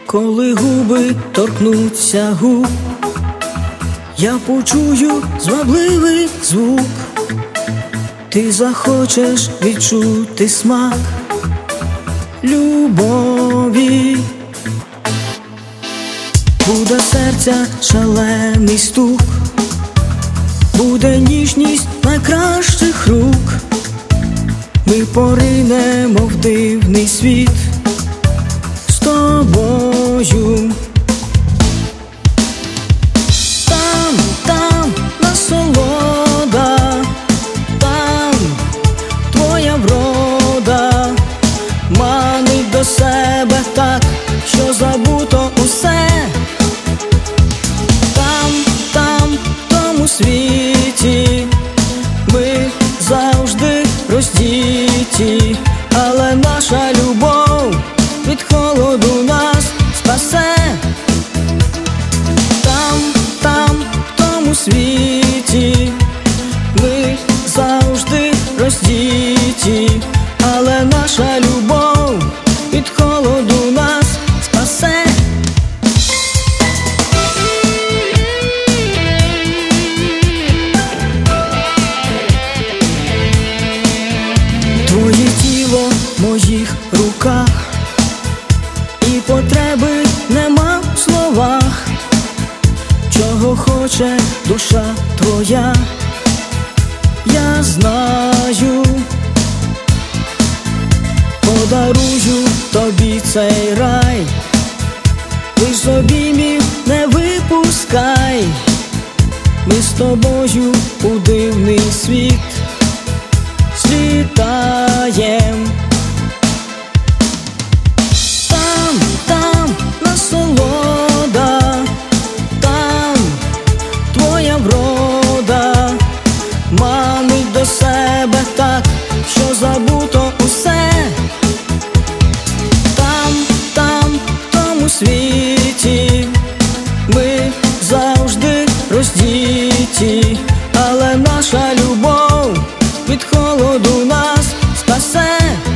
Коли губи торкнуться губ, я почую звабливий звук. Ти захочеш відчути смак любові. Буде серця шалений стук, буде ніжність найкращих рук. Ми поринемо в дивний світ з тобою. Там насолода, там твоя врода манить до себе так, що забуто усе. Там, в тому світі ми завжди роздіті, але наша любов від холоду нас спасе. Там, в тому світі ми завжди роздіті, але наша любов від холоду нас спасе. Твоє тіло в моїх руках, і потреби нема в словах. Чого хоче душа твоя, я знаю. Подарую тобі цей рай, ти з обіймів не випускай. Ми з тобою у дивний світ злітаєм. Там насолода, там твоя врода манить до себе так, що забуто усе. Там, в тому світі ми завжди роздіті, але наша любов від холоду нас спасе.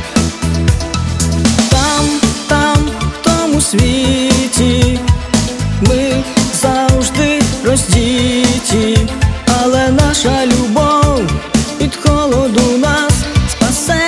Там, в тому світі ми завжди роздіті, але наша любов від холоду нас спасе.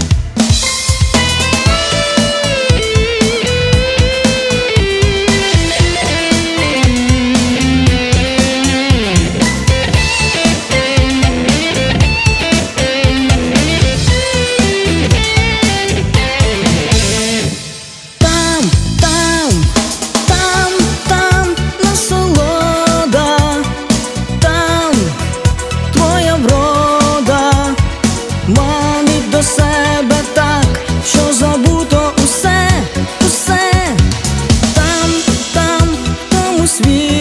Манить до себе так, що забуто усе, усе. Там, в тому світі